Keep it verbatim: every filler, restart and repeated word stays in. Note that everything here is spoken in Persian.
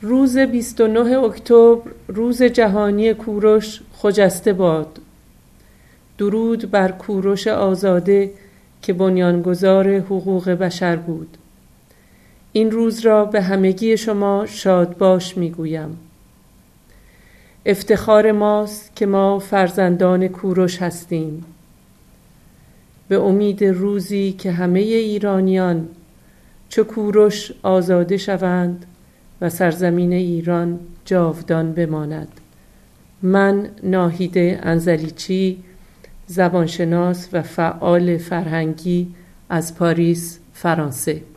روز بیست و نه اکتبر روز جهانی کوروش خجسته باد. درود بر کوروش آزاده که بنیانگذار حقوق بشر بود. این روز را به همگی شما شادباش میگویم. افتخار ماست که ما فرزندان کوروش هستیم. به امید روزی که همه ایرانیان چو کوروش آزاده شوند و سرزمین ایران جاودان بماند. من ناهیده انزلیچی، زبانشناس و فعال فرهنگی از پاریس، فرانسه.